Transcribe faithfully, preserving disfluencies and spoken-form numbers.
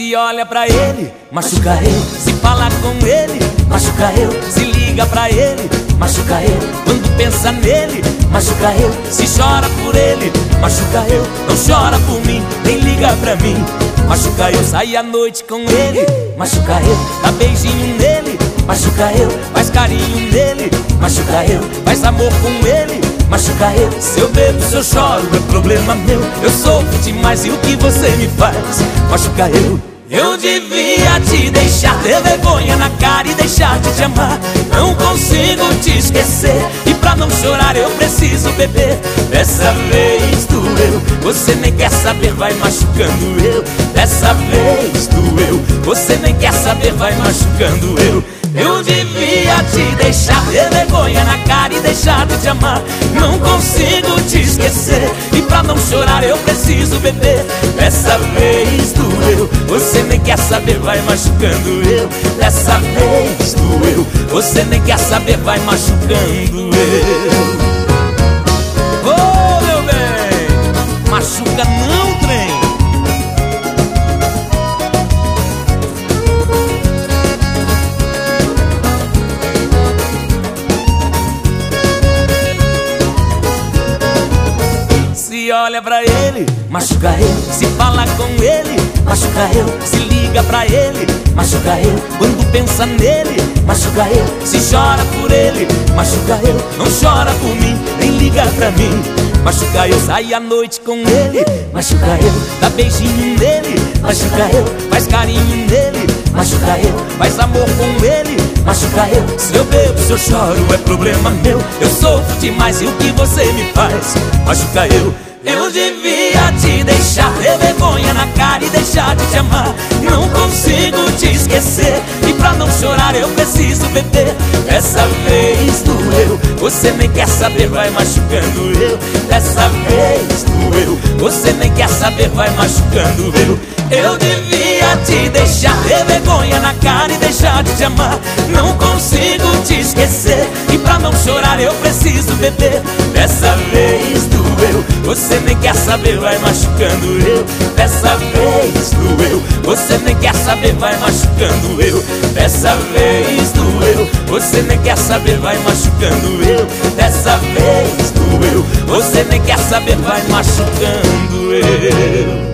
Se olha pra ele, machuca eu. Se fala com ele, machuca eu. Se liga pra ele, machuca eu. Quando pensa nele, machuca eu. Se chora por ele, machuca eu. Não chora por mim, nem liga pra mim, machuca eu. Sai à noite com ele, machuca eu. Dá beijinho nele, machuca eu. Faz carinho nele, machuca eu. Faz amor com ele, machuca eu. Se eu bebo, se eu choro, é problema meu. Eu sofro demais e o que você me faz, machuca eu. Eu devia te deixar, ter vergonha na cara e deixar de te amar. Não consigo te esquecer e pra não chorar eu preciso beber. Dessa vez doeu, você nem quer saber, vai machucando eu. Dessa vez doeu, você nem quer saber, vai machucando eu. Eu devia te deixar, ter vergonha na cara e deixar de te amar. Não consigo te esquecer e pra não chorar eu preciso beber. Dessa vez doeu, você nem quer saber, vai machucando eu. Dessa vez doeu, você nem quer saber, vai machucando eu. Oh, meu bem, machuca não, trem. Se olha pra ele, machuca eu. Se fala com ele, machuca eu. Se liga pra ele, machuca eu. Quando pensa nele, machuca eu. Se chora por ele, machuca eu. Não chora por mim, nem liga pra mim, machuca eu. Sai à noite com ele, machuca eu. Dá beijinho nele, machuca eu. Faz carinho nele, machuca eu. Faz amor com ele, machuca eu. Se eu bebo, se eu choro, é problema meu. Eu sofro demais e o que você me faz, machuca eu. Eu devia te deixar, ter vergonha na cara e deixar de te amar. Não consigo te esquecer e pra não chorar eu preciso beber. Dessa vez doeu, você nem quer saber, vai machucando eu. Dessa vez doeu, você nem quer saber, vai machucando eu. Eu devia te deixar, ter vergonha na cara e deixar de te amar. Não consigo te esquecer e pra não chorar eu preciso beber. Dessa vez doeu, você nem quer saber, vai machucando eu. Dessa vez doeu, você nem quer saber, vai machucando eu. Dessa vez doeu, você nem quer saber, vai machucando eu. Dessa vez doeu, você nem quer saber, vai machucando eu.